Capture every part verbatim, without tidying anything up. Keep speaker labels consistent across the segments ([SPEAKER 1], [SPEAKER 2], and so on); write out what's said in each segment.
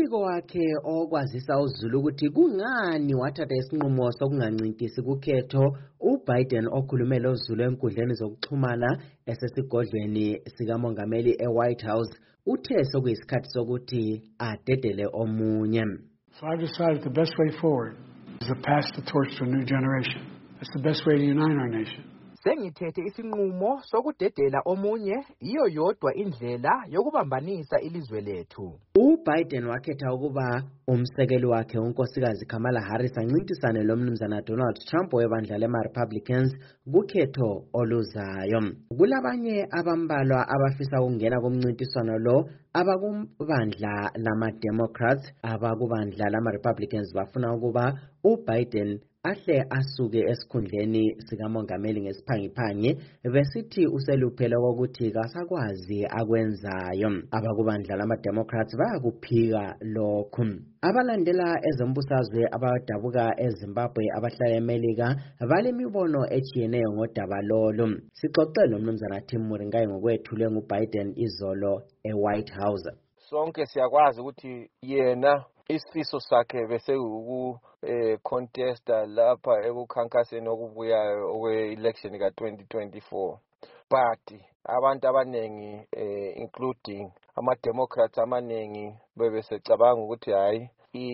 [SPEAKER 1] Kumbiko wakhe okwazisa uZulu ukuthi kungani wathatha isinqumo sokungancintisi kukhetho, uBiden okhulumela uZulu enkundleni zokuxhumana esesigodlweni sikamongameli eWhite House uthe sokuyisikhathi sokuthi adedele omunye.
[SPEAKER 2] So I've decided the best way forward is to pass the torch to a new generation. That's the best way to unite our nation.
[SPEAKER 3] Sengithethe isinqumo sokudedela omunye iyo yodwa indlela yokubambanisa ilizwe lethu.
[SPEAKER 1] uBiden wakhetha ukuba umsekeli wakhe unkosikazi Kamala Harris ancintisane lo mnumzana Donald Trump webandla lema-Republicans kukhetho oluzayo. Kulabanye abambalwa abafisa ukungena kumncintiswano lo abakubandla lama-Democrats, abakubandla lama-Republicans bafuna ukuba uBiden ahle asuke esikhundleni sikamongameli ngesiphangiphangi besithi useluphela ukuthi kasakwazi akwenzayo. Abakubandla lama-Democrats bayakuphika lokhu. Abalandela ezombusazwe abadabuka eZimbabwe abahlala eMelika balemibono echiyeneyo ngodaba lolu. Sixoxele nomnumzana Tim Muringayi ngokwethulwe nguBiden izolo eWhite House.
[SPEAKER 4] Sonke siyakwazi ukuthi yena isifiso sakhe bese uku eh contesta lapha ekukhankaseni okubuyayo okwe-election ka twenty twenty-four. But abantu abanengi eh including ama-Democrats amaningi bebesecabanga ukuthi hayi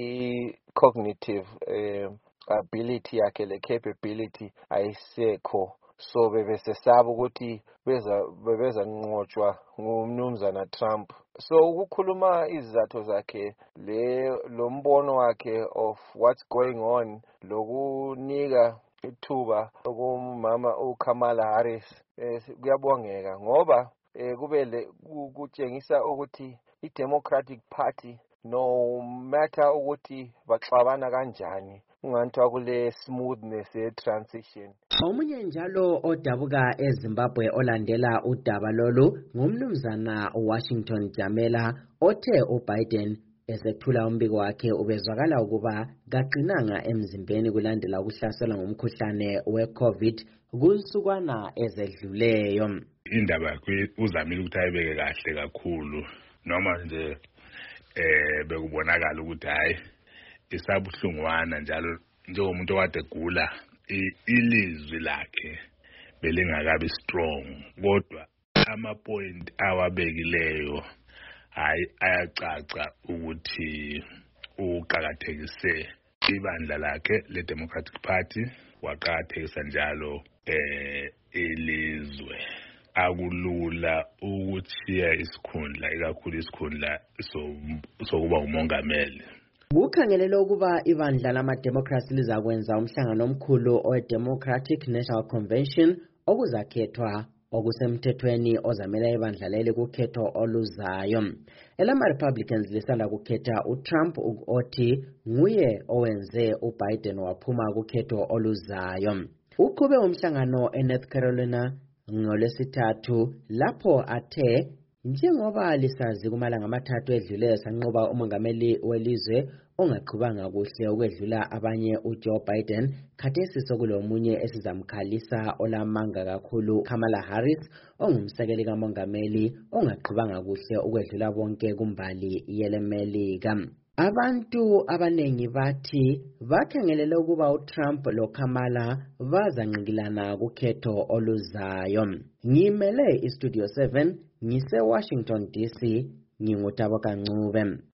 [SPEAKER 4] i-cognitive eh, ability yakhe le capability ayisekho, so bebesesaba ukuthi beza bebeza nqotshwa ngumnumzana Trump. So ukukhuluma izathu zakhe le lo mbono wakhe of what's going on lokunika ithuba okumama uKamala Harris kuyabongeka ngoba kubele kutshengisa ukuthi iDemocratic Party no matter ukuthi baxabana kanjani unganthwa kule smoothness ye-transition.
[SPEAKER 1] Omunye njalo odabuka eZimbabwe olandela udaba lolu ngumnumzana Washington Jamela othe uBiden esethula umbiko wakhe ubezwakala ukuba kaqinanga emzimbeni kulandela ukuhlaselwa ngomkhuhlane we-COVID kunsukwana ezedluleyo.
[SPEAKER 5] Indaba yakhe uzamile ukuthi ayibeke kahle kakhulu noma nje eh bekubonakala ukuthi hayi isabuhlungwana njalo njengomuntu okade gula ilizwi lakhe belingakabi strong, kodwa ama point awabekileyo hayi ayacaca ukuthi uqhakathekise ibandla lakhe le Democratic Party, waqhakathekisa njalo eh ilizwe. Akulula ukuthiya isikhundla ikakhulu isikhundla sokuba umongameli.
[SPEAKER 1] Kukhangelelwe ukuba ibandla lama-Democrats lizakwenza umhlangano omkhulu owe-Democratic National Convention okuzakhethwa okusemthethweni ozamela ibandla leli kukhetho oluzayo. Elama-Republicans lisanda kukhetha uTrump othi nguye owenze uBiden waphuma kukhetho oluzayo. Uqhube umhlangano eNorth Carolina ngolwesithathu lapho athe njengoba lisazi kumalanga amathathu edlule sanqoba umongameli welizwe ongaqhubanga kuhle ukwedlula abanye uJoe Biden, khathesi sokulomunye esizamkhalisa olamanga kakhulu Kamala Harris ongumsekeli kamongameli ongaqhubanga kuhle ukwedlula bonke kumbali yelemelika. Abantu abanengi bathi bakhangelele ukuba uTrump loKamala bazanqikilana kukhetho oluzayo. Ngimele iStudio seven ngise Washington D C, ngingutaboka Ncube.